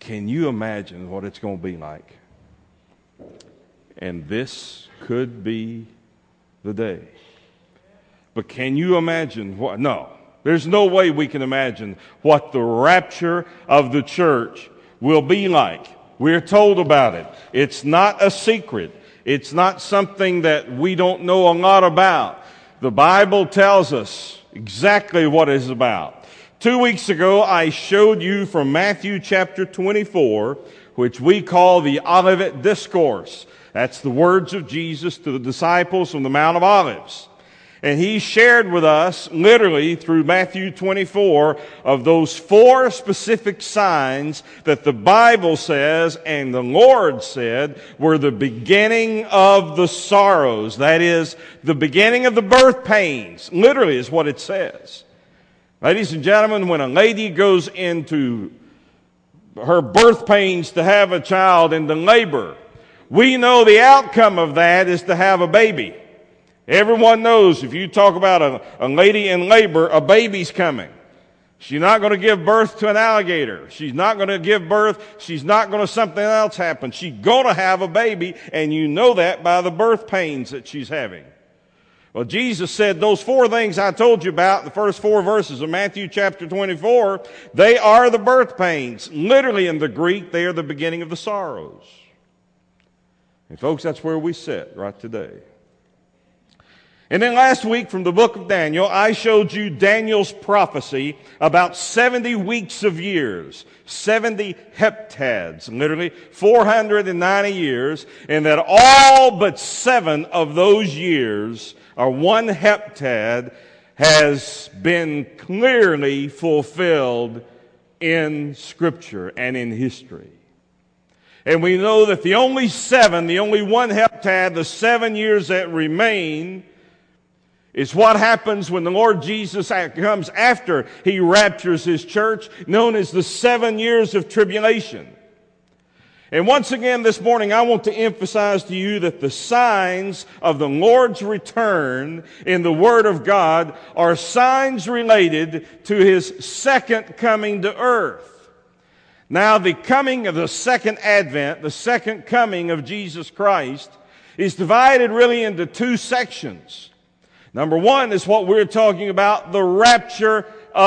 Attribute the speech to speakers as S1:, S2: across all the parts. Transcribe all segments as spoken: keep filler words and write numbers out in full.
S1: Can you imagine what it's going to be like? And this could be the day. But can you imagine what? No, there's no way we can imagine what the rapture of the church will be like. We're told about it. It's not a secret. It's not something that we don't know a lot about. The Bible tells us exactly what it's about. Two weeks ago, I showed you from Matthew chapter twenty-four, which we call the Olivet Discourse. That's the words of Jesus to the disciples from the Mount of Olives. And he shared with us, literally through Matthew twenty-four, of those four specific signs that the Bible says and the Lord said were the beginning of the sorrows. That is, the beginning of the birth pains. Literally is what it says. Ladies and gentlemen, when a lady goes into her birth pains to have a child into labor, we know the outcome of that is to have a baby. Everyone knows if you talk about a, a lady in labor, a baby's coming. She's not going to give birth to an alligator. She's not going to give birth. She's not going to something else happen. She's going to have a baby, and you know that by the birth pains that she's having. Well, Jesus said those four things I told you about, the first four verses of Matthew chapter twenty-four, they are the birth pains. Literally in the Greek, they are the beginning of the sorrows. And folks, that's where we sit right today. And then last week from the book of Daniel, I showed you Daniel's prophecy about seventy weeks of years, seventy heptads, literally four hundred ninety years, and that all but seven of those years, or one heptad, has been clearly fulfilled in Scripture and in history. And we know that the only seven, the only one heptad, the seven years that remain, is what happens when the Lord Jesus comes after he raptures his church, known as the seven years of tribulation. And once again this morning, I want to emphasize to you that the signs of the Lord's return in the Word of God are signs related to his second coming to earth. Now, the coming of the second advent, the second coming of Jesus Christ, is divided really into two sections. Number one is what we're talking about, the rapture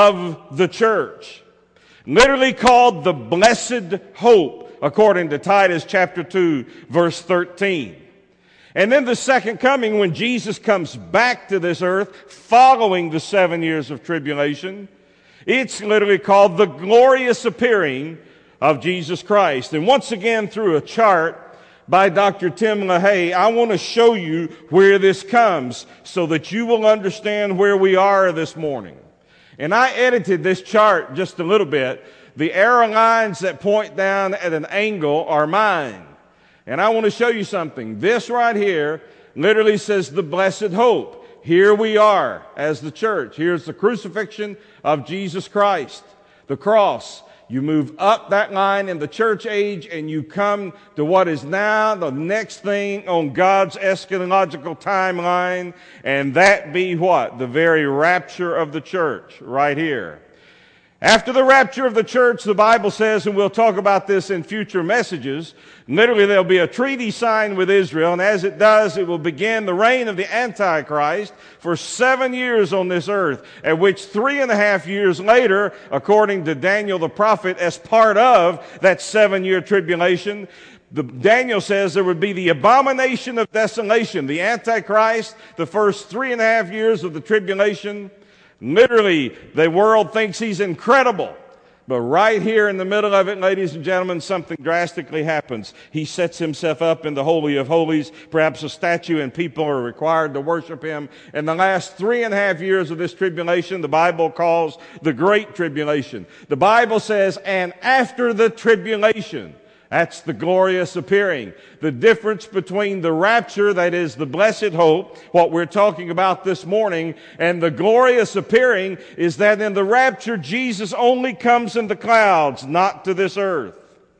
S1: of the church. Literally called the blessed hope, according to Titus chapter two, verse thirteen. And then the second coming, when Jesus comes back to this earth following the seven years of tribulation, it's literally called the glorious appearing of Jesus Christ. And once again, through a chart by Doctor Tim LaHaye, I want to show you where this comes so that you will understand where we are this morning. And I edited this chart just a little bit. The arrow lines that point down at an angle are mine. And I want to show you something. This right here literally says the blessed hope. Here we are as the church. Here's the crucifixion of Jesus Christ, the cross. You move up that line in the church age and you come to what is now the next thing on God's eschatological timeline, and that be what? The very rapture of the church right here. After the rapture of the church, the Bible says, and we'll talk about this in future messages, literally there'll be a treaty signed with Israel, and as it does, it will begin the reign of the Antichrist for seven years on this earth, at which three and a half years later, according to Daniel the prophet, as part of that seven-year tribulation, the, Daniel says there would be the abomination of desolation, the Antichrist, the first three and a half years of the tribulation. Literally, the world thinks he's incredible. But right here in the middle of it, ladies and gentlemen, something drastically happens. He sets himself up in the Holy of Holies, perhaps a statue, and people are required to worship him. And the last three and a half years of this tribulation, the Bible calls the Great Tribulation. The Bible says, and after the tribulation, that's the glorious appearing. The difference between the rapture, that is the blessed hope, what we're talking about this morning, and the glorious appearing is that in the rapture, Jesus only comes in the clouds, not to this earth.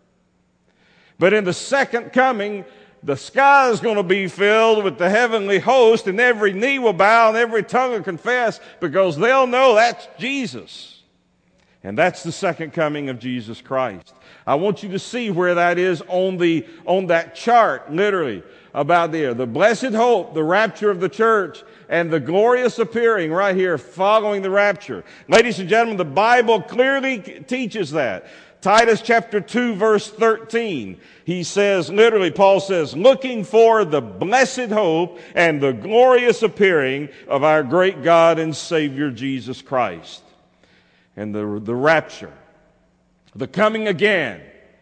S1: But in the second coming, the sky is going to be filled with the heavenly host, and every knee will bow and every tongue will confess, because they'll know that's Jesus. And that's the second coming of Jesus Christ. I want you to see where that is on the on that chart, literally, about there. The blessed hope, the rapture of the church, and the glorious appearing right here following the rapture. Ladies and gentlemen, the Bible clearly teaches that. Titus chapter two, verse thirteen, he says, literally, Paul says, looking for the blessed hope and the glorious appearing of our great God and Savior Jesus Christ. And the, the rapture, the coming again,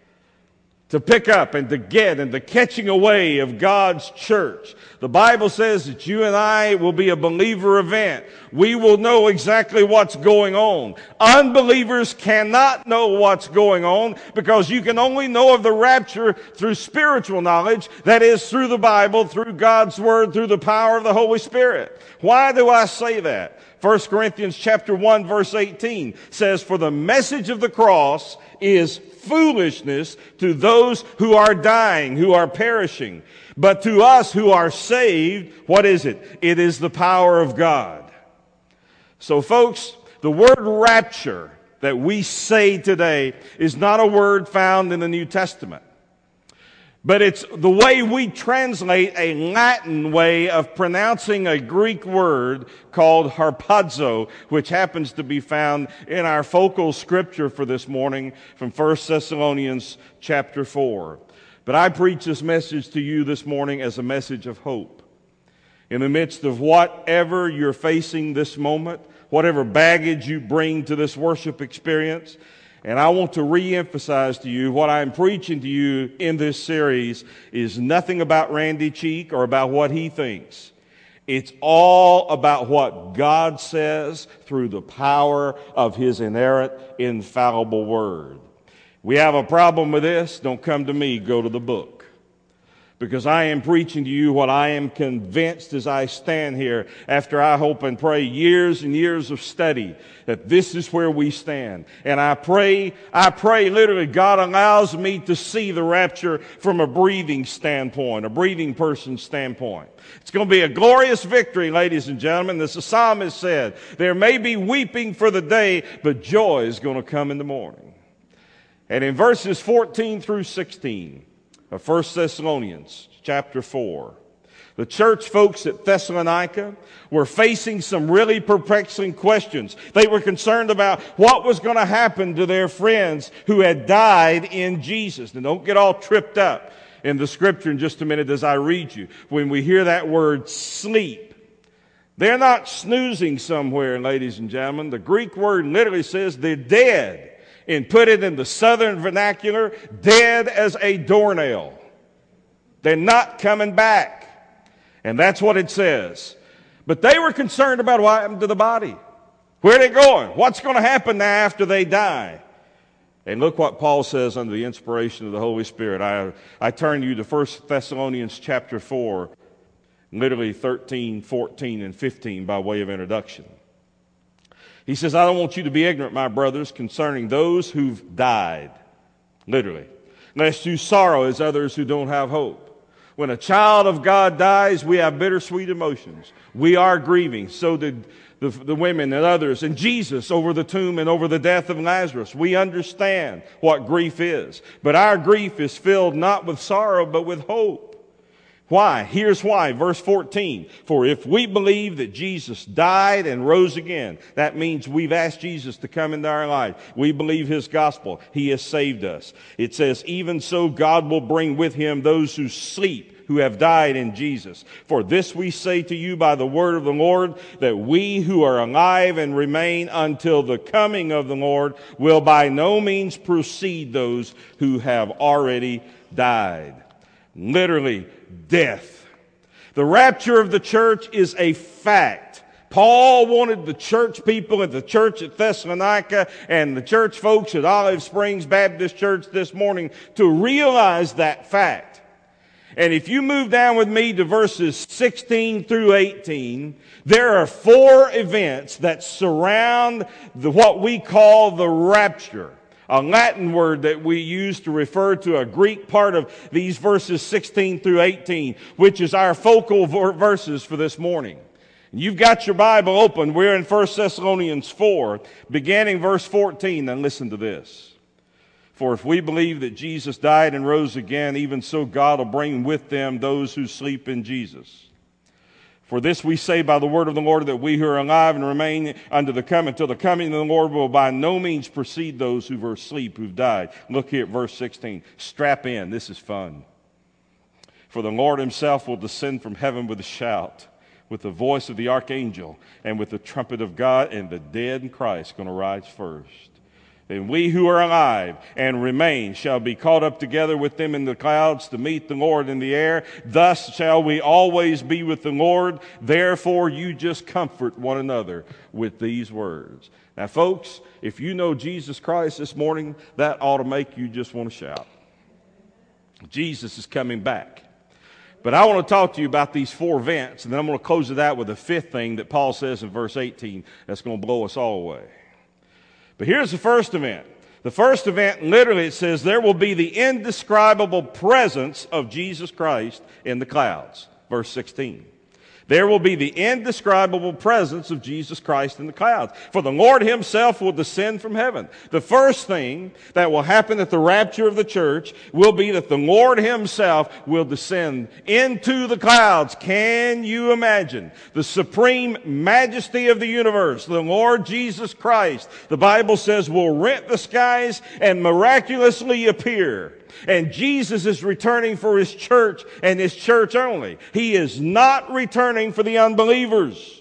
S1: to pick up and to get and the catching away of God's church. The Bible says that you and I will be a believer event. We will know exactly what's going on. Unbelievers cannot know what's going on because you can only know of the rapture through spiritual knowledge, that is, through the Bible, through God's Word, through the power of the Holy Spirit. Why do I say that? First Corinthians chapter one, verse eighteen says, for the message of the cross is foolishness to those who are dying, who are perishing. But to us who are saved, what is it? It is the power of God. So folks, the word rapture that we say today is not a word found in the New Testament. But it's the way we translate a Latin way of pronouncing a Greek word called harpazo, which happens to be found in our focal scripture for this morning from First Thessalonians chapter four. But I preach this message to you this morning as a message of hope. In the midst of whatever you're facing this moment, whatever baggage you bring to this worship experience, and I want to re-emphasize to you what I'm preaching to you in this series is nothing about Randy Cheek or about what he thinks. It's all about what God says through the power of His inerrant, infallible Word. We have a problem with this. Don't come to me. Go to the book. Because I am preaching to you what I am convinced as I stand here after I hope and pray years and years of study that this is where we stand. And I pray, I pray literally God allows me to see the rapture from a breathing standpoint, a breathing person's standpoint. It's going to be a glorious victory, ladies and gentlemen. As the psalmist said, there may be weeping for the day, but joy is going to come in the morning. And in verses fourteen through sixteen, of First Thessalonians chapter four. The church folks at Thessalonica were facing some really perplexing questions. They were concerned about what was going to happen to their friends who had died in Jesus. Now don't get all tripped up in the scripture in just a minute as I read you. When we hear that word sleep, they're not snoozing somewhere, ladies and gentlemen. The Greek word literally says they're dead. And put it in the southern vernacular, dead as a doornail. They're not coming back. And that's what it says. But they were concerned about what happened to the body. Where are they going? What's going to happen now after they die? And look what Paul says under the inspiration of the Holy Spirit. I, I turn you to First Thessalonians chapter four, literally thirteen, fourteen, and fifteen by way of introduction. He says, I don't want you to be ignorant, my brothers, concerning those who've died, literally, lest you sorrow as others who don't have hope. When a child of God dies, we have bittersweet emotions. We are grieving. So did the, the women and others. And Jesus over the tomb and over the death of Lazarus. We understand what grief is. But our grief is filled not with sorrow, but with hope. Why? Here's why. Verse fourteen. For if we believe that Jesus died and rose again, that means we've asked Jesus to come into our life. We believe His gospel. He has saved us. It says, even so God will bring with Him those who sleep, who have died in Jesus. For this we say to you by the word of the Lord, that we who are alive and remain until the coming of the Lord will by no means precede those who have already died. Literally, death. The rapture of the church is a fact. Paul wanted the church people at the church at Thessalonica and the church folks at Olive Springs Baptist Church this morning to realize that fact. And if you move down with me to verses sixteen through eighteen, there are four events that surround the, what we call the rapture. A Latin word that we use to refer to a Greek part of these verses sixteen through eighteen, which is our focal verses for this morning. You've got your Bible open. We're in First Thessalonians four, beginning verse fourteen. Now listen to this. For if we believe that Jesus died and rose again, even so God will bring with them those who sleep in Jesus. For this we say by the word of the Lord, that we who are alive and remain unto the coming, until the coming of the Lord will by no means precede those who were asleep, who've died. Look here at verse sixteen. Strap in. This is fun. For the Lord himself will descend from heaven with a shout, with the voice of the archangel, and with the trumpet of God, and the dead in Christ going to rise first. And we who are alive and remain shall be caught up together with them in the clouds to meet the Lord in the air. Thus shall we always be with the Lord. Therefore you just comfort one another with these words. Now, folks, if you know Jesus Christ this morning, that ought to make you just want to shout. Jesus is coming back. But I want to talk to you about these four events, and then I'm going to close it out with the fifth thing that Paul says in verse eighteen that's going to blow us all away. But here's the first event. The first event, literally, it says, there will be the indescribable presence of Jesus Christ in the clouds. Verse sixteen. There will be the indescribable presence of Jesus Christ in the clouds. For the Lord himself will descend from heaven. The first thing that will happen at the rapture of the church will be that the Lord himself will descend into the clouds. Can you imagine? The supreme majesty of the universe, the Lord Jesus Christ, the Bible says, will rent the skies and miraculously appear. And Jesus is returning for his church and his church only. He is not returning for the unbelievers.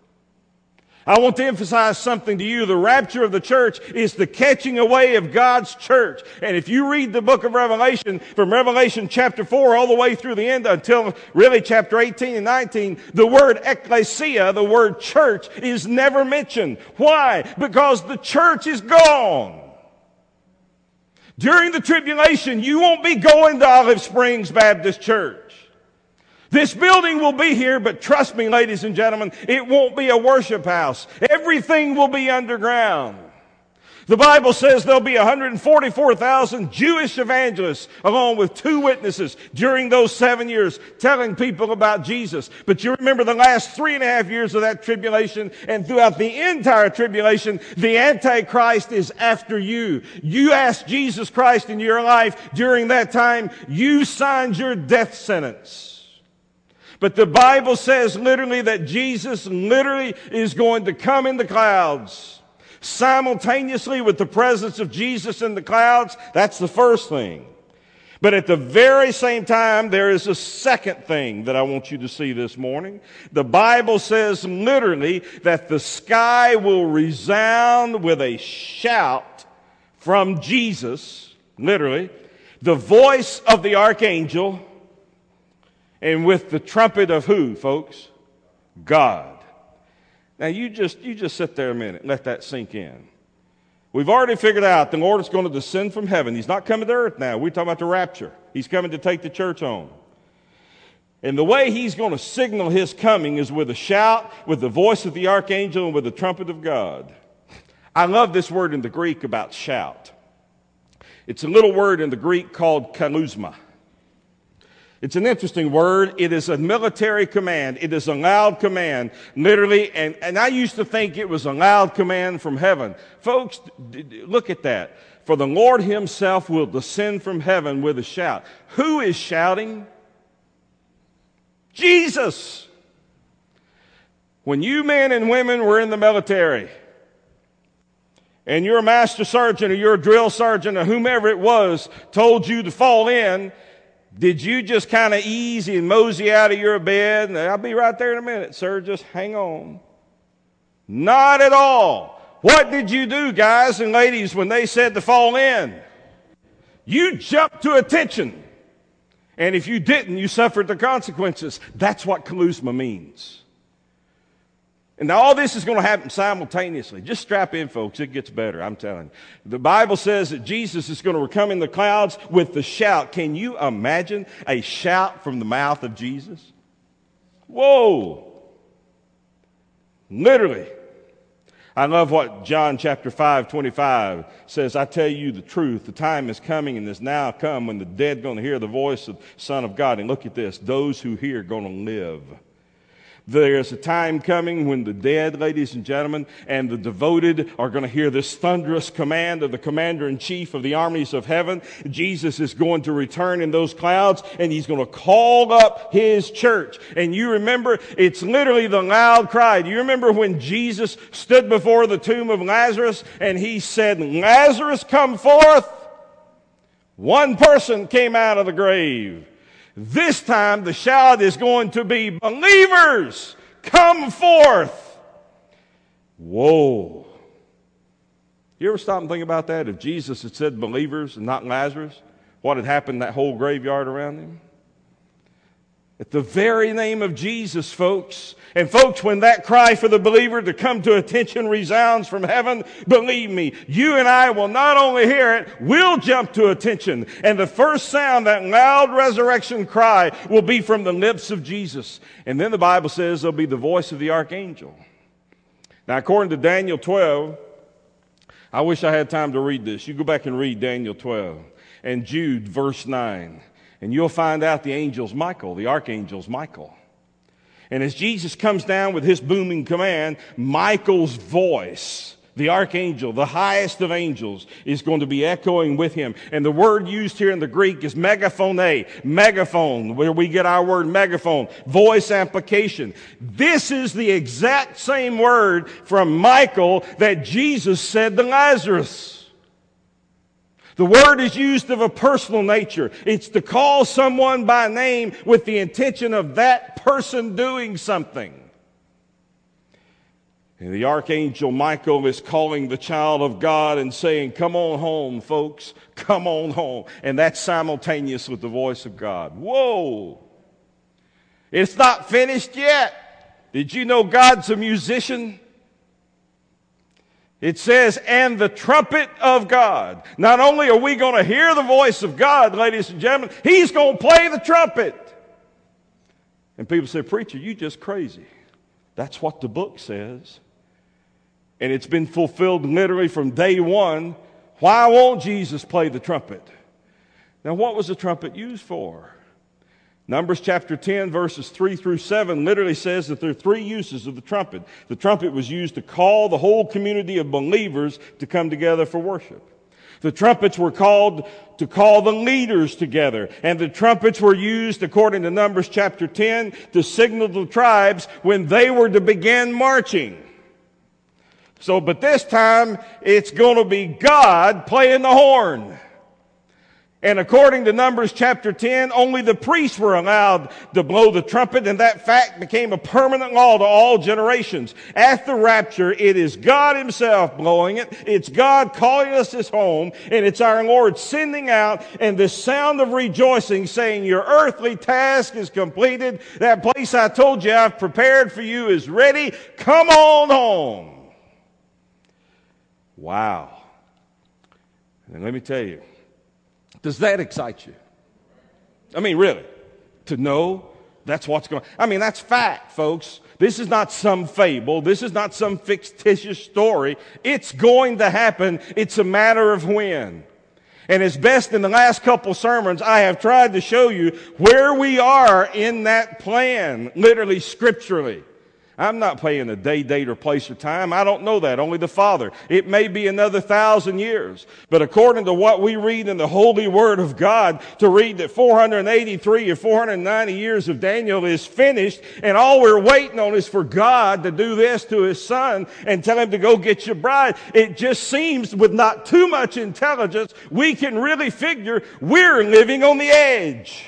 S1: I want to emphasize something to you. The rapture of the church is the catching away of God's church. And if you read the book of Revelation, from Revelation chapter four all the way through the end until really chapter eighteen and nineteen, the word ecclesia, the word church, is never mentioned. Why? Because the church is gone. During the tribulation, you won't be going to Olive Springs Baptist Church. This building will be here, but trust me, ladies and gentlemen, it won't be a worship house. Everything will be underground. The Bible says there'll be one hundred forty-four thousand Jewish evangelists along with two witnesses during those seven years telling people about Jesus. But you remember the last three and a half years of that tribulation, and throughout the entire tribulation, the Antichrist is after you. You asked Jesus Christ in your life during that time, you signed your death sentence. But the Bible says literally that Jesus literally is going to come in the clouds simultaneously with the presence of Jesus in the clouds. That's the first thing. But at the very same time, there is a second thing that I want you to see this morning. The Bible says literally that the sky will resound with a shout from Jesus, literally, the voice of the archangel, and with the trumpet of who, folks? God. Now, you just you just sit there a minute. Let that sink in. We've already figured out the Lord is going to descend from heaven. He's not coming to earth now. We're talking about the rapture. He's coming to take the church home. And the way he's going to signal his coming is with a shout, with the voice of the archangel, and with the trumpet of God. I love this word in the Greek about shout. It's a little word in the Greek called kaluzma. It's an interesting word. It is a military command. It is a loud command, literally. And, and I used to think it was a loud command from heaven. Folks, d- d- look at that. For the Lord himself will descend from heaven with a shout. Who is shouting? Jesus. When you men and women were in the military, and your master sergeant or your drill sergeant or whomever it was told you to fall in, did you just kind of ease and mosey out of your bed? And I'll be right there in a minute, sir. Just hang on. Not at all. What did you do, guys and ladies, when they said to fall in? You jumped to attention. And if you didn't, you suffered the consequences. That's what kaluzma means. And now all this is going to happen simultaneously. Just strap in, folks. It gets better, I'm telling you. The Bible says that Jesus is going to come in the clouds with the shout. Can you imagine a shout from the mouth of Jesus? Whoa. Literally. I love what John chapter five, twenty-five says. I tell you the truth, the time is coming and is now come when the dead are going to hear the voice of the Son of God. And look at this. Those who hear are going to live. There's a time coming when the dead, ladies and gentlemen, and the devoted are going to hear this thunderous command of the commander-in-chief of the armies of heaven. Jesus is going to return in those clouds, and he's going to call up his church. And you remember, it's literally the loud cry. Do you remember when Jesus stood before the tomb of Lazarus, and he said, "Lazarus, come forth"? One person came out of the grave. This time the shout is going to be, "Believers, come forth." Whoa. You ever stop and think about that? If Jesus had said believers and not Lazarus, what had happened to that whole graveyard around him? At the very name of Jesus, folks. And folks, when that cry for the believer to come to attention resounds from heaven, believe me, you and I will not only hear it, we'll jump to attention. And the first sound, that loud resurrection cry, will be from the lips of Jesus. And then the Bible says there'll be the voice of the archangel. Now, according to Daniel twelve, I wish I had time to read this. You go back and read Daniel twelve and Jude verse nine. And you'll find out the angel's Michael, the archangel's Michael. And as Jesus comes down with his booming command, Michael's voice, the archangel, the highest of angels, is going to be echoing with him. And the word used here in the Greek is megaphone, megaphone, where we get our word megaphone, voice amplification. This is the exact same word from Michael that Jesus said to Lazarus. The word is used of a personal nature. It's to call someone by name with the intention of that person doing something. And the archangel Michael is calling the child of God and saying, "Come on home, folks. Come on home." And that's simultaneous with the voice of God. Whoa! It's not finished yet. Did you know God's a musician? It says, "and the trumpet of God." Not only are we going to hear the voice of God, ladies and gentlemen, he's going to play the trumpet. And people say, "Preacher, you just crazy." That's what the book says. And it's been fulfilled literally from day one. Why won't Jesus play the trumpet? Now, what was the trumpet used for? Numbers chapter ten, verses three through seven literally says that there are three uses of the trumpet. The trumpet was used to call the whole community of believers to come together for worship. The trumpets were called to call the leaders together. And the trumpets were used, according to Numbers chapter ten, to signal the tribes when they were to begin marching. So, but this time, it's going to be God playing the horn. And according to Numbers chapter ten, only the priests were allowed to blow the trumpet, and that fact became a permanent law to all generations. At the rapture, it is God himself blowing it. It's God calling us his home, and it's our Lord sending out, and the sound of rejoicing saying, "Your earthly task is completed. That place I told you I've prepared for you is ready. Come on home." Wow. And let me tell you, does that excite you? I mean, really, to know that's what's going on. I mean, that's fact, folks. This is not some fable. This is not some fictitious story. It's going to happen. It's a matter of when. And as best in the last couple sermons, I have tried to show you where we are in that plan, literally scripturally. I'm not playing a day, date, or place, or time. I don't know that. Only the Father. It may be another thousand years. But according to what we read in the Holy Word of God, to read that four hundred eighty-three or four hundred ninety years of Daniel is finished, and all we're waiting on is for God to do this to his son and tell him to go get your bride. It just seems, with not too much intelligence, we can really figure we're living on the edge.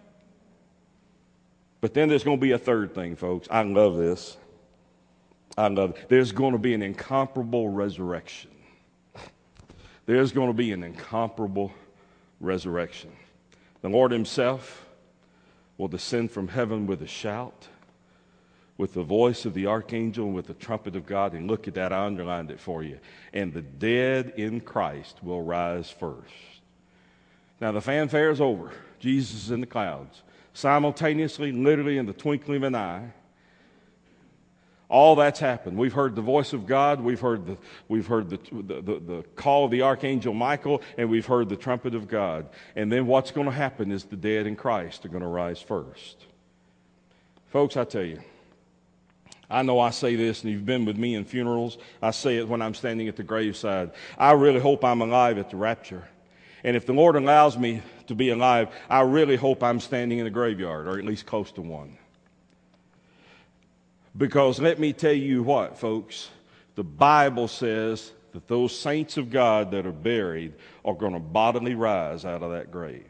S1: But then there's going to be a third thing, folks. I love this. I love it. There's going to be an incomparable resurrection. There's going to be an incomparable resurrection. The Lord himself will descend from heaven with a shout, with the voice of the archangel, and with the trumpet of God. And look at that, I underlined it for you. And the dead in Christ will rise first. Now the fanfare is over. Jesus is in the clouds. Simultaneously, literally in the twinkling of an eye, all that's happened. We've heard the voice of God, we've heard the we've heard the, the, the, the call of the archangel Michael, and we've heard the trumpet of God. And then what's going to happen is the dead in Christ are going to rise first. Folks, I tell you, I know I say this, and you've been with me in funerals. I say it when I'm standing at the graveside. I really hope I'm alive at the rapture. And if the Lord allows me to be alive, I really hope I'm standing in the graveyard, or at least close to one. Because let me tell you what, folks, the Bible says that those saints of God that are buried are going to bodily rise out of that grave.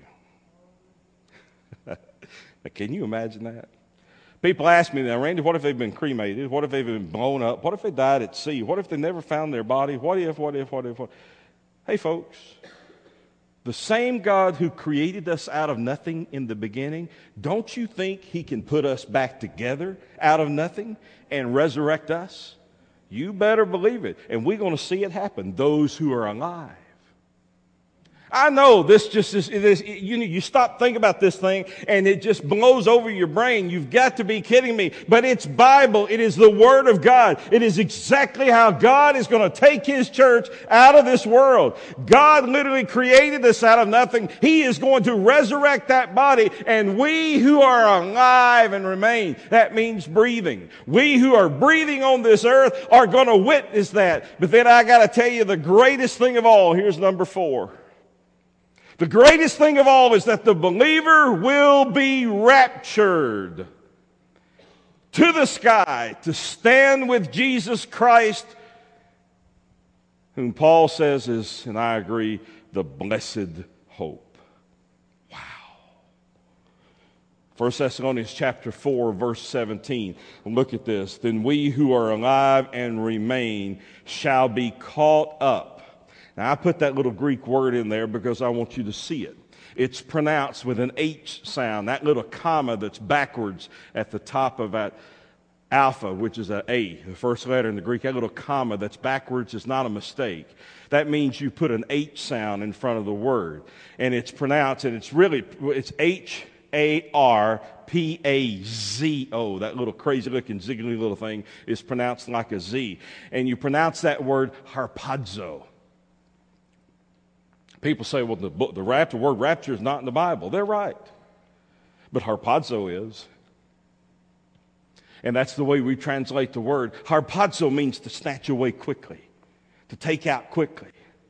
S1: Can you imagine that? People ask me now, Randy, what if they've been cremated? What if they've been blown up? What if they died at sea? What if they never found their body? What if, what if, what if, what if? Hey, folks, the same God who created us out of nothing in the beginning, don't you think he can put us back together out of nothing and resurrect us? You better believe it. And we're going to see it happen, those who are alive. I know this just is, it is you, you stop thinking about this thing and it just blows over your brain. You've got to be kidding me. But it's Bible. It is the Word of God. It is exactly how God is going to take His church out of this world. God literally created us out of nothing. He is going to resurrect that body, and we who are alive and remain, that means breathing. We who are breathing on this earth are going to witness that. But then I got to tell you the greatest thing of all. Here's number four. The greatest thing of all is that the believer will be raptured to the sky to stand with Jesus Christ, whom Paul says is, and I agree, the blessed hope. Wow. First Thessalonians chapter four, verse seventeen. Look at this. Then we who are alive and remain shall be caught up. Now, I put that little Greek word in there because I want you to see it. It's pronounced with an H sound, that little comma that's backwards at the top of that alpha, which is an A, the first letter in the Greek. That little comma that's backwards is not a mistake. That means you put an H sound in front of the word. And it's pronounced, and it's really, it's H A R P A Z O. That little crazy-looking, ziggly little thing is pronounced like a Z. And you pronounce that word harpazo. People say, well, the, the, rapture, the word rapture is not in the Bible. They're right. But harpazo is. And that's the way we translate the word. Harpazo means to snatch away quickly, to take out quickly.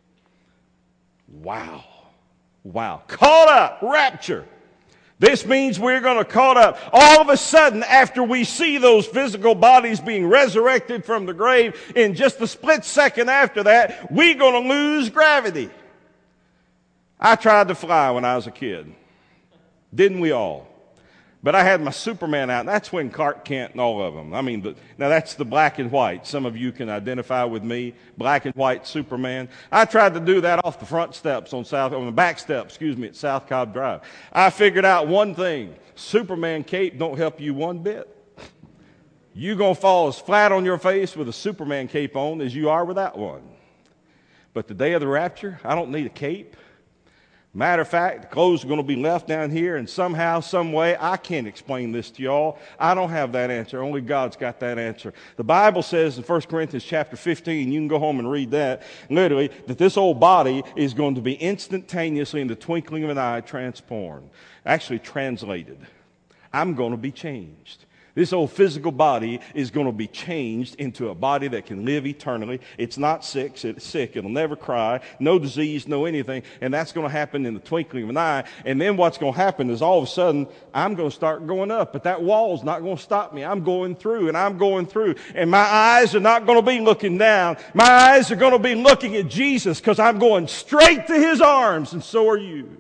S1: Wow. Wow. Caught up, rapture. This means we're going to caught up. All of a sudden, after we see those physical bodies being resurrected from the grave, in just a split second after that, we're going to lose gravity. I tried to fly when I was a kid. Didn't we all? But I had my Superman out, and that's when Clark Kent and all of them. I mean, the, now that's the black and white. Some of you can identify with me, black and white Superman. I tried to do that off the front steps on South, on the back steps, excuse me, at South Cobb Drive. I figured out one thing. Superman cape don't help you one bit. You're going to fall as flat on your face with a Superman cape on as you are without one. But the day of the rapture, I don't need a cape. Matter of fact, the clothes are going to be left down here, and somehow, some way, I can't explain this to y'all. I don't have that answer. Only God's got that answer. The Bible says in First Corinthians chapter fifteen, you can go home and read that, literally, that this old body is going to be instantaneously, in the twinkling of an eye, transformed. Actually translated. I'm going to be changed. This old physical body is going to be changed into a body that can live eternally. It's not sick. It's sick. It'll never cry. No disease, no anything. And that's going to happen in the twinkling of an eye. And then what's going to happen is all of a sudden, I'm going to start going up. But that wall's not going to stop me. I'm going through, and I'm going through. And my eyes are not going to be looking down. My eyes are going to be looking at Jesus, because I'm going straight to His arms, and so are you.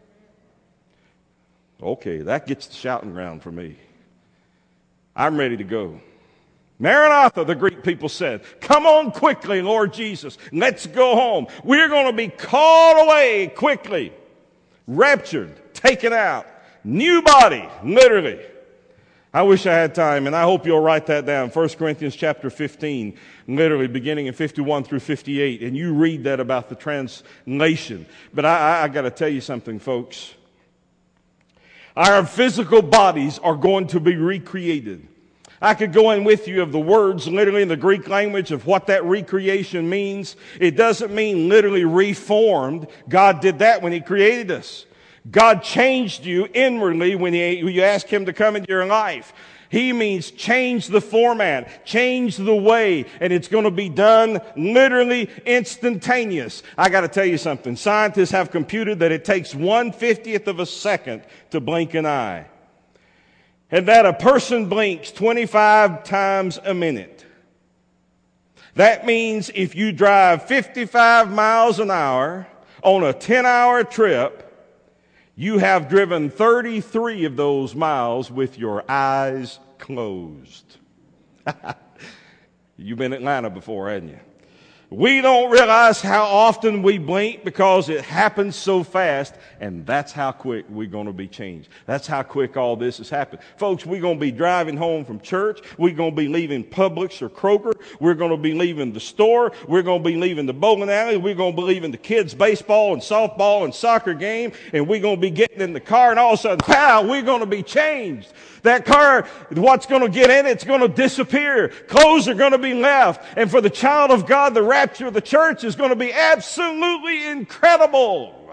S1: Okay, that gets the shouting ground for me. I'm ready to go. Maranatha, the Greek people said. Come on quickly, Lord Jesus. Let's go home. We're going to be called away quickly. Raptured, taken out. New body, literally. I wish I had time, and I hope you'll write that down. First Corinthians chapter fifteen, literally beginning in fifty-one through fifty-eight. And you read that about the translation. But I, I, I got to tell you something, folks. Our physical bodies are going to be recreated. I could go in with you of the words literally in the Greek language of what that recreation means. It doesn't mean literally reformed. God did that when He created us. God changed you inwardly when, he, when you asked Him to come into your life. He means change the format, change the way, and it's going to be done literally instantaneous. I got to tell you something. Scientists have computed that it takes one fiftieth of a second to blink an eye, and that a person blinks twenty-five times a minute. That means if you drive fifty-five miles an hour on a ten-hour trip, you have driven thirty-three of those miles with your eyes closed. You've been in Atlanta before, haven't you? We don't realize how often we blink because it happens so fast, and that's how quick we're going to be changed. That's how quick all this has happened. Folks, we're going to be driving home from church. We're going to be leaving Publix or Kroger. We're going to be leaving the store. We're going to be leaving the bowling alley. We're going to be leaving the kids' baseball and softball and soccer game, and we're going to be getting in the car, and all of a sudden, pow, we're going to be changed. That car, what's going to get in it, it's going to disappear. Clothes are going to be left. And for the child of God, the rapture of the church is going to be absolutely incredible.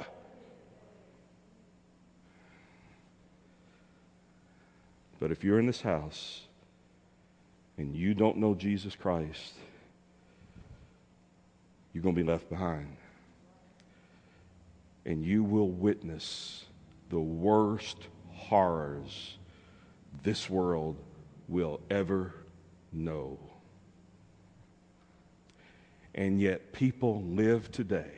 S1: But if you're in this house and you don't know Jesus Christ, you're going to be left behind. And you will witness the worst horrors this world will ever know. And yet people live today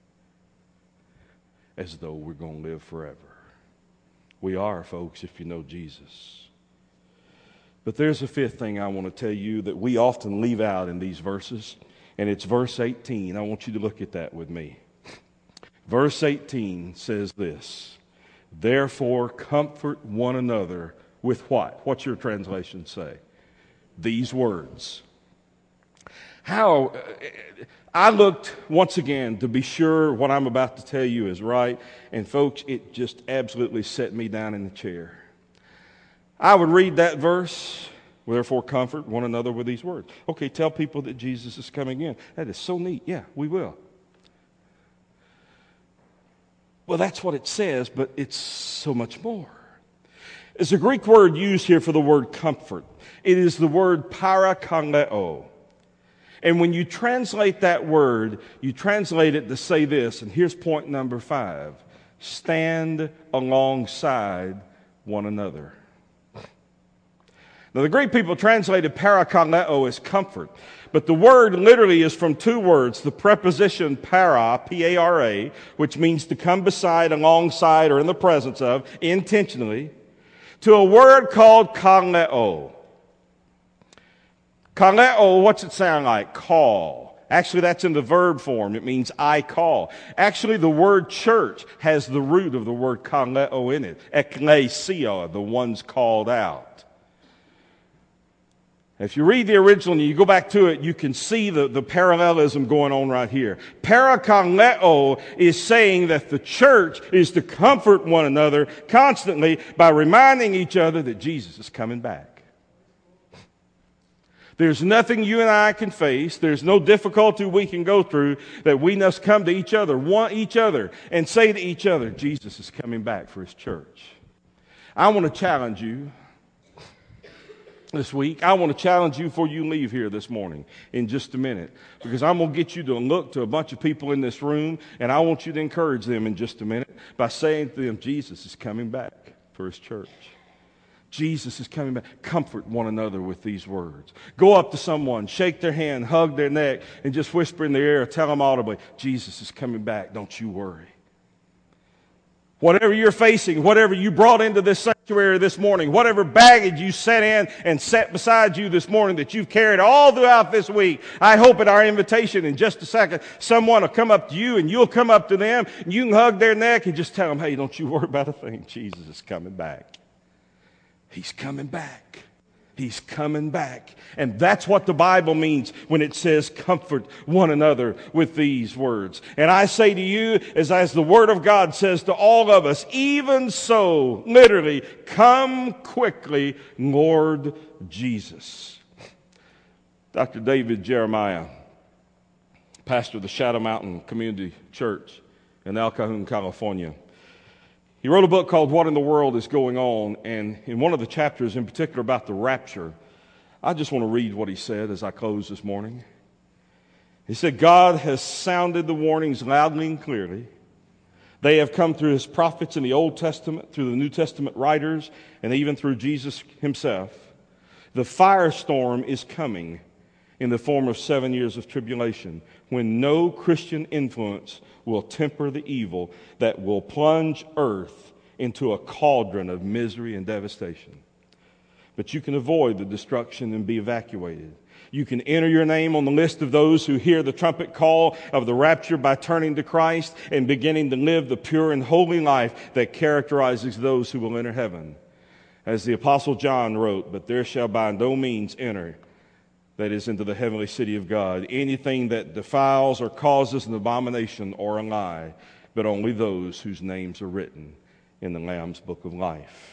S1: as though we're going to live forever. We are, folks, if you know Jesus. But there's a fifth thing I want to tell you that we often leave out in these verses, and it's verse eighteen. I want you to look at that with me. Verse eighteen says this: therefore comfort one another with what? What's your translation say? These words. How, I looked once again to be sure what I'm about to tell you is right, and folks, it just absolutely set me down in the chair. I would read that verse, therefore comfort one another with these words. Okay, tell people that Jesus is coming in. That is so neat. Yeah, we will. Well, that's what it says, but it's so much more. There's a Greek word used here for the word comfort. It is the word parakaleo. And when you translate that word, you translate it to say this, and here's point number five: stand alongside one another. Now, the Greek people translated parakaleo as comfort, but the word literally is from two words, the preposition para, P A R A, which means to come beside, alongside, or in the presence of, intentionally, to a word called kaleo. Kaleo, what's it sound like? Call. Actually, that's in the verb form. It means I call. Actually, the word church has the root of the word kaleo in it. Ekklesia, the ones called out. If you read the original and you go back to it, you can see the, the parallelism going on right here. Parakaleo is saying that the church is to comfort one another constantly by reminding each other that Jesus is coming back. There's nothing you and I can face. There's no difficulty we can go through that we must come to each other, want each other, and say to each other, Jesus is coming back for his church. I want to challenge you this week. I want to challenge you before you leave here this morning in just a minute, because I'm going to get you to look to a bunch of people in this room, and I want you to encourage them in just a minute by saying to them, Jesus is coming back for his church. Jesus is coming back. Comfort one another with these words. Go up to someone, shake their hand, hug their neck, and just whisper in their ear, tell them audibly, Jesus is coming back. Don't you worry. Whatever you're facing, whatever you brought into this sanctuary this morning, whatever baggage you set in and set beside you this morning that you've carried all throughout this week, I hope at our invitation in just a second, someone will come up to you and you'll come up to them and you can hug their neck and just tell them, hey, don't you worry about a thing. Jesus is coming back. He's coming back. He's coming back. And that's what the Bible means when it says comfort one another with these words. And I say to you, as, as the Word of God says to all of us, even so, literally, come quickly, Lord Jesus. Doctor David Jeremiah, pastor of the Shadow Mountain Community Church in El Cajon, California, He wrote a book called What in the World is Going On? And in one of the chapters in particular about the rapture, I just want to read what he said as I close this morning. He said, God has sounded the warnings loudly and clearly. They have come through his prophets in the Old Testament, through the New Testament writers, and even through Jesus himself. The firestorm is coming in the form of seven years of tribulation, when no Christian influence will temper the evil that will plunge earth into a cauldron of misery and devastation. But you can avoid the destruction and be evacuated. You can enter your name on the list of those who hear the trumpet call of the rapture by turning to Christ and beginning to live the pure and holy life that characterizes those who will enter heaven. As the Apostle John wrote, but there shall by no means enter, that is, into the heavenly city of God, anything that defiles or causes an abomination or a lie, but only those whose names are written in the Lamb's book of life.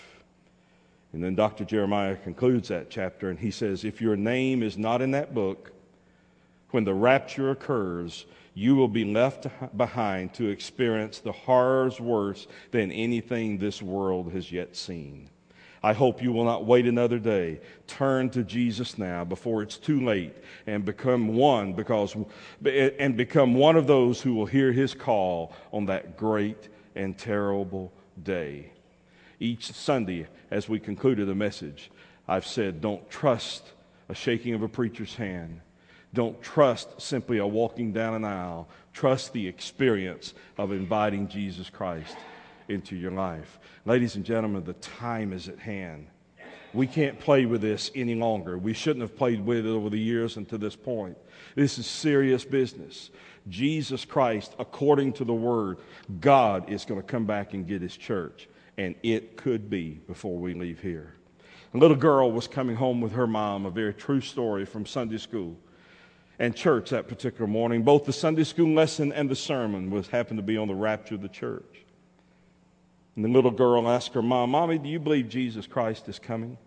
S1: And then Doctor Jeremiah concludes that chapter, and he says, if your name is not in that book, when the rapture occurs, you will be left behind to experience the horrors worse than anything this world has yet seen. I hope you will not wait another day. Turn to Jesus now before it's too late, and become one because and become one of those who will hear his call on that great and terrible day. Each Sunday, as we concluded the message, I've said, don't trust a shaking of a preacher's hand. Don't trust simply a walking down an aisle. Trust the experience of inviting Jesus Christ into your life. Ladies and gentlemen, the time is at hand. We can't play with this any longer. We shouldn't have played with it over the years and to this point. This is serious business. Jesus Christ, according to the Word, God is going to come back and get his church. And it could be before we leave here. A little girl was coming home with her mom, a very true story from Sunday school and church that particular morning. Both the Sunday school lesson and the sermon was happened to be on the rapture of the church. And the little girl asked her mom, Mommy, do you believe Jesus Christ is coming?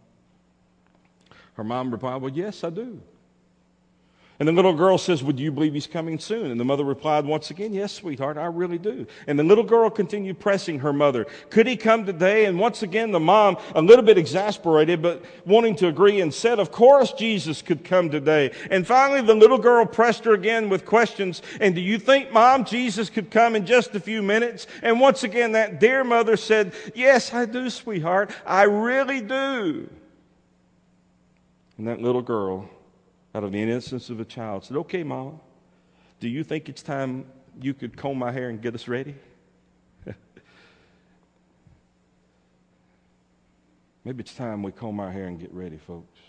S1: Her mom replied, well, yes, I do. And the little girl says, well, do you believe he's coming soon? And the mother replied once again, yes, sweetheart, I really do. And the little girl continued pressing her mother, could he come today? And once again, the mom, a little bit exasperated, but wanting to agree, and said, of course Jesus could come today. And finally, the little girl pressed her again with questions, and do you think, Mom, Jesus could come in just a few minutes? And once again, that dear mother said, yes, I do, sweetheart, I really do. And that little girl, out of the innocence of a child, said, okay, Mama, do you think it's time you could comb my hair and get us ready? Maybe it's time we comb our hair and get ready, folks.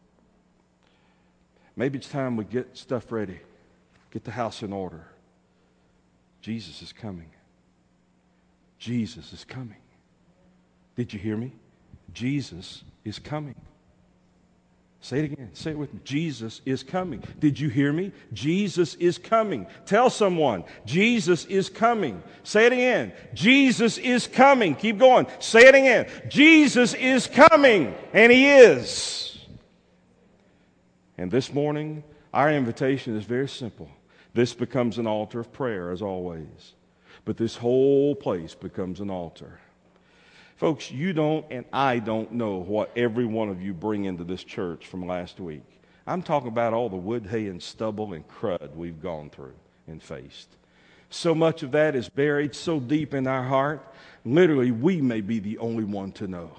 S1: Maybe it's time we get stuff ready, get the house in order. Jesus is coming. Jesus is coming. Did you hear me? Jesus is coming. Say it again. Say it with me. Jesus is coming. Did you hear me? Jesus is coming. Tell someone, Jesus is coming. Say it again. Jesus is coming. Keep going. Say it again. Jesus is coming. And he is. And this morning, our invitation is very simple. This becomes an altar of prayer, as always. But this whole place becomes an altar. Folks, you don't and I don't know what every one of you bring into this church from last week. I'm talking about all the wood, hay, and stubble and crud we've gone through and faced. So much of that is buried so deep in our heart, literally we may be the only one to know.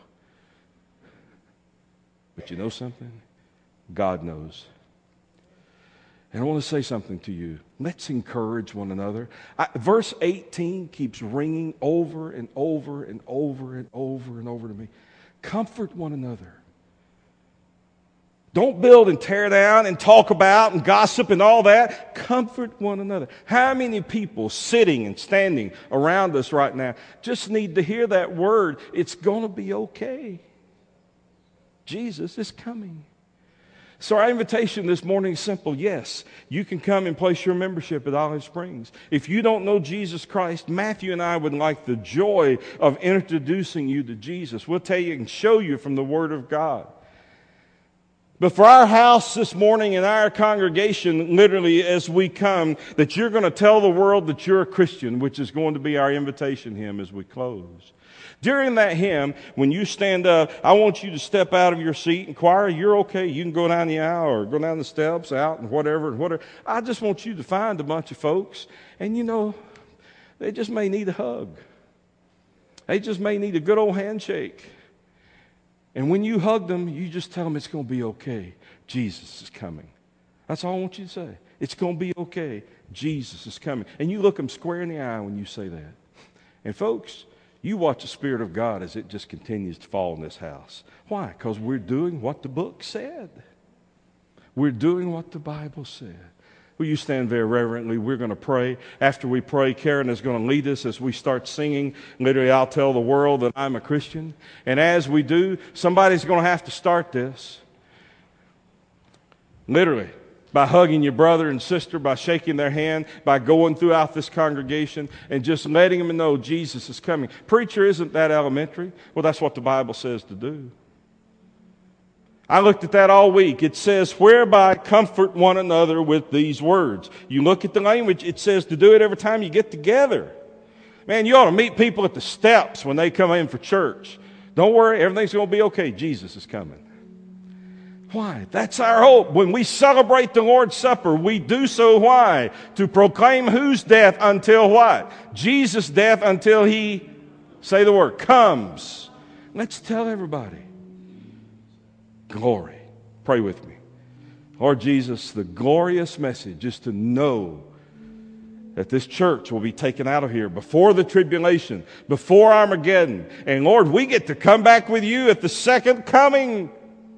S1: But you know something? God knows. And I want to say something to you. Let's encourage one another. I, verse eighteen keeps ringing over and over and over and over and over to me. Comfort one another. Don't build and tear down and talk about and gossip and all that. Comfort one another. How many people sitting and standing around us right now just need to hear that word? It's going to be okay. Jesus is coming. So our invitation this morning is simple. Yes, you can come and place your membership at Olive Springs. If you don't know Jesus Christ, Matthew and I would like the joy of introducing you to Jesus. We'll tell you and show you from the Word of God. But for our house this morning and our congregation, literally as we come, that you're going to tell the world that you're a Christian, which is going to be our invitation hymn as we close. During that hymn, when you stand up, I want you to step out of your seat. And choir, you're okay. You can go down the aisle or go down the steps, out and whatever and whatever. I just want you to find a bunch of folks, and you know, they just may need a hug. They just may need a good old handshake. And when you hug them, you just tell them it's going to be okay. Jesus is coming. That's all I want you to say. It's going to be okay. Jesus is coming. And you look them square in the eye when you say that. And folks, you watch the Spirit of God as it just continues to fall in this house. Why? Because we're doing what the book said. We're doing what the Bible said. Will you stand very reverently? We're going to pray. After we pray, Karen is going to lead us as we start singing. Literally, I'll tell the world that I'm a Christian. And as we do, somebody's going to have to start this. Literally, by hugging your brother and sister, by shaking their hand, by going throughout this congregation and just letting them know Jesus is coming. Preacher, isn't that elementary? Well, that's what the Bible says to do. I looked at that all week. It says, whereby comfort one another with these words. You look at the language, it says to do it every time you get together. Man, you ought to meet people at the steps when they come in for church. Don't worry, everything's going to be okay. Jesus is coming. Why? That's our hope. When we celebrate the Lord's Supper, we do so why? To proclaim whose death until what? Jesus' death until he, say the word, comes. Let's tell everybody. Glory. Pray with me. Lord Jesus, the glorious message is to know that this church will be taken out of here before the tribulation, before Armageddon. And Lord, we get to come back with you at the second coming.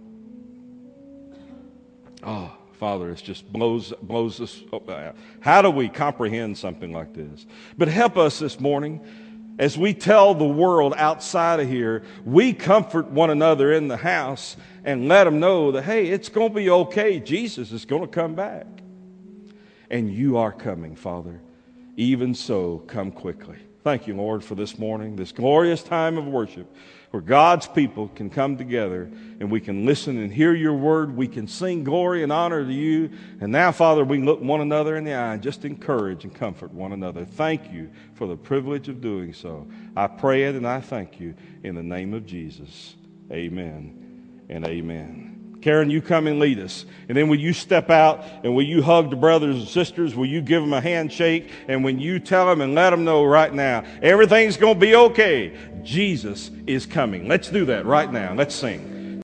S1: Oh, Father, it just blows, blows us up. How do we comprehend something like this? But help us this morning. As we tell the world outside of here, we comfort one another in the house and let them know that, hey, it's going to be okay. Jesus is going to come back. And you are coming, Father. Even so, come quickly. Thank you, Lord, for this morning, this glorious time of worship where God's people can come together and we can listen and hear your word. We can sing glory and honor to you. And now, Father, we can look one another in the eye and just encourage and comfort one another. Thank you for the privilege of doing so. I pray it and I thank you in the name of Jesus. Amen and amen. Karen, you come and lead us. And then will you step out and will you hug the brothers and sisters? Will you give them a handshake? And when you tell them and let them know right now, everything's going to be okay. Jesus is coming. Let's do that right now. Let's sing.